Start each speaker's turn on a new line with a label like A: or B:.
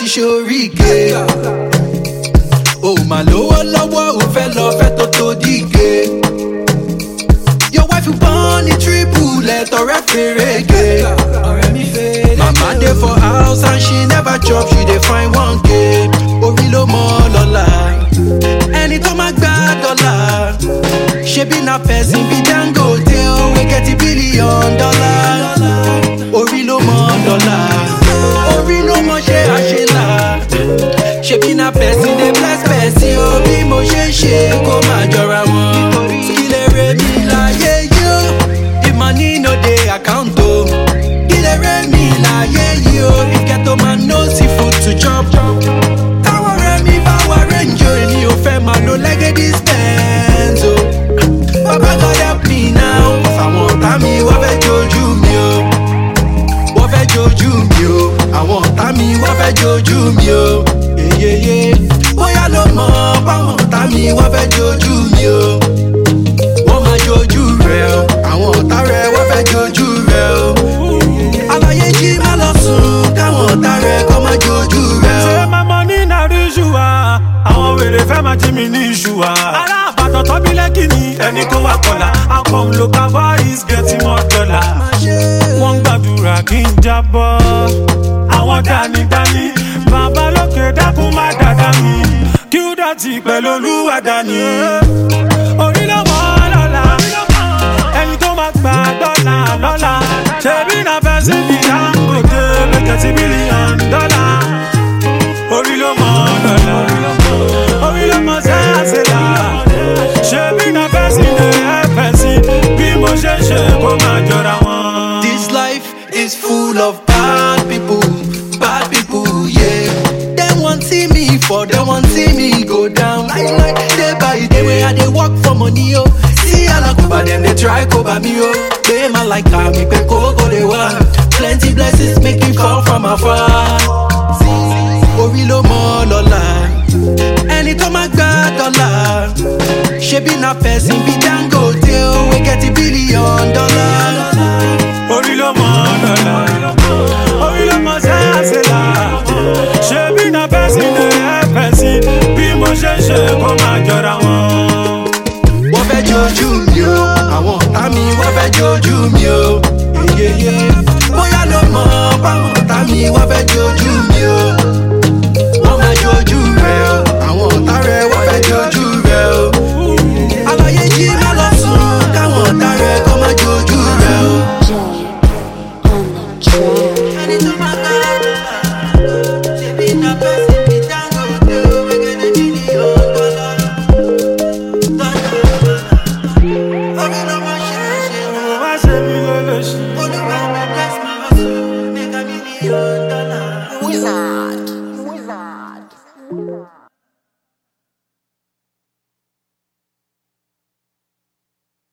A: ṣoríge. O mà lówó lọ́wọ́ ò fẹ́ lọ fẹ́ tó díge. Your wife you born in triple ọ̀rẹ́ fèrègé. Mama dey for house and she never chop, she dey find 1K. Orí ló mọ́ lọ́la, ẹni tó máa gbá dọ́là. Ṣebí na person bí Dangote o, we get $1 billion. Orí ló mọ́ lọ́la, orí ló mọ́ ṣe àṣelà. Ṣebí na person dey bless person o, bí mo ṣe ń ṣe kó máa jọra wọn. Kí lè rè mí láyé yó, if money no dey account o. Kí lè rè mí láyé yó, if ghetto man no see food to chop. Táwọn ọ̀rẹ́ mi bá wà rẹ́njọ́, èmi ò fẹ́ máa lo legacy spends o. Baba God help me now, àwọn ọ̀tá mi wọ́n fẹ́ jojú mi o. Wọ́n fẹ́ jojú mi o, àwọn ọ̀tá mi wọ́n fẹ́ jojú mi o. Yeyeye, bóyá ló mọ̀ báwọn ọ̀tá mi wọ́n fẹ́ jojú mi o. Wọ́n máa jojú rẹ̀ o, àwọn ọ̀tá rẹ̀ wọ́n fẹ́ jojú rẹ̀ o. Àlàyé jí má lọ sùn, káwọn ọ̀tá rẹ̀ kọ́ máa jojú rẹ̀ o.
B: Ṣé máa mọ ní nàrí ṣùwà? Àwọn wèrè fẹ́ máa jí mi ní ìṣùwà. Aláàbàtàn tọ́bí lẹ́kì ni ẹni kó wà kọlà. Akọ̀m local boys getting more dollar. Wọ́n gbàdúrà kí n jábọ́. Àwọn dánidáni, bàbá lókè dákun má dàda mi. Kí ó dọ̀tí pẹ̀lú olúwa dání. Orí ló mọ́ lọ́la, ẹni tó máa gbà dọ́là lọ́la. Ṣebí na fẹ́ sí bí Dangote lè get $1 billion. Orí ló mọ́ lọ́la, orí ló mọ́ ṣe àṣelà. Ṣebí na fẹ́ sí ní ẹ̀fẹ̀ sí, bí mo ṣe ṣe kó máa jọra wọn.
A: This life is full of bad people, yeah. They want see me fall, they want see me go down. Like day by day where I dey work for money, oh. See alakuba them they try cover me, oh. They man like me pe koko they want. Plenty blessings make me fall from afar. Orí ló mọ́ lọ́la, ẹni tó máa gbá dọ́là. Ṣebí na person bí Dangote o, we get $1 billion.
B: Orí ló mọ́ lọ́la, orí ló mọ́ ṣe àṣelà. Ṣebí na fẹ́ sí ní ẹ̀fẹ̀ sí, bí mo ṣe ṣe kó máa jọra wọn.
A: Wọ́n fẹ́ jojú mi o, àwọn ọ̀tá mi wọ́n fẹ́ jojú mi o. Yeyeye, bóyá ló mọ̀ báwọn ọ̀tá mi wọ́n fẹ́ jojú mi o. Wọ́n máa jojú rẹ̀ o,